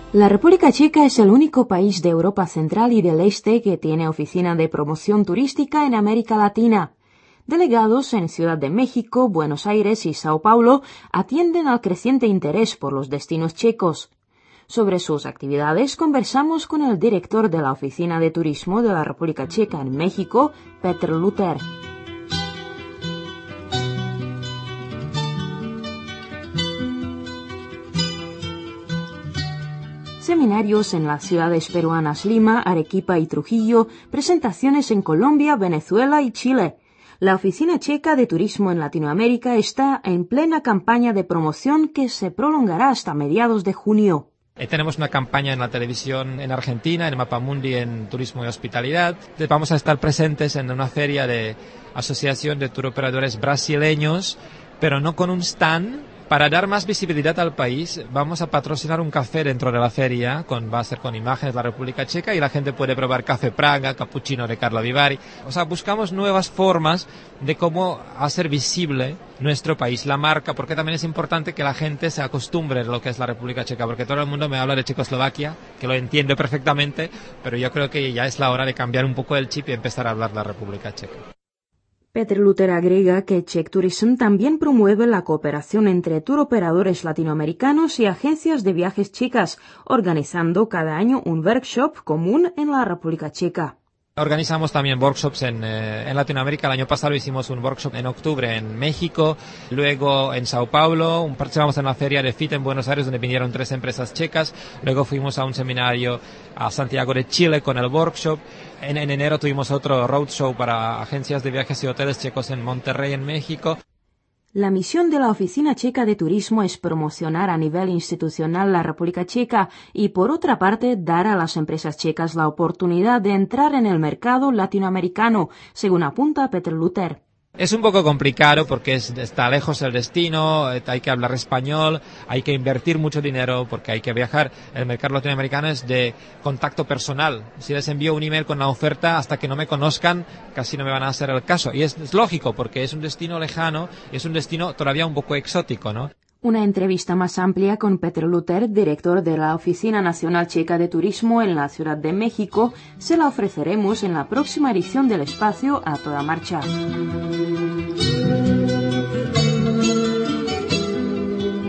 La República Checa es el único país de Europa Central y del Este que tiene oficina de promoción turística en América Latina. Delegados en Ciudad de México, Buenos Aires y Sao Paulo atienden al creciente interés por los destinos checos. Sobre sus actividades conversamos con el director de la Oficina de Turismo de la República Checa en México, Petr Luther. Seminarios en las ciudades peruanas Lima, Arequipa y Trujillo, presentaciones en Colombia, Venezuela y Chile. La Oficina Checa de Turismo en Latinoamérica está en plena campaña de promoción que se prolongará hasta mediados de junio. Tenemos una campaña en la televisión en Argentina, en Mapamundi, en Turismo y Hospitalidad. Vamos a estar presentes en una feria de Asociación de Turoperadores Brasileños, pero no con un stand. Para dar más visibilidad al país, vamos a patrocinar un café dentro de la feria, va a ser con imágenes de la República Checa y la gente puede probar café Praga, cappuccino de Carlo Vivari. O sea, buscamos nuevas formas de cómo hacer visible nuestro país, la marca, porque también es importante que la gente se acostumbre a lo que es la República Checa, porque todo el mundo me habla de Checoslovaquia, que lo entiendo perfectamente, pero yo creo que ya es la hora de cambiar un poco el chip y empezar a hablar de la República Checa. Petr Luther agrega que Czech Tourism también promueve la cooperación entre turoperadores latinoamericanos y agencias de viajes checas, organizando cada año un workshop común en la República Checa. Organizamos también workshops en Latinoamérica. El año pasado hicimos un workshop en octubre en México, luego en Sao Paulo, participamos en la feria de FIT en Buenos Aires donde vinieron 3 empresas checas, luego fuimos a un seminario a Santiago de Chile con el workshop. En enero tuvimos otro roadshow para agencias de viajes y hoteles checos en Monterrey, en México. La misión de la Oficina Checa de Turismo es promocionar a nivel institucional la República Checa y, por otra parte, dar a las empresas checas la oportunidad de entrar en el mercado latinoamericano, según apunta Petr Luther. Es un poco complicado porque está lejos el destino, hay que hablar español, hay que invertir mucho dinero porque hay que viajar. El mercado latinoamericano es de contacto personal. Si les envío un email con la oferta, hasta que no me conozcan, casi no me van a hacer el caso. Y es lógico porque es un destino lejano, es un destino todavía un poco exótico, ¿no? Una entrevista más amplia con Petr Luther, director de la Oficina Nacional Checa de Turismo en la Ciudad de México, se la ofreceremos en la próxima edición del espacio A Toda Marcha.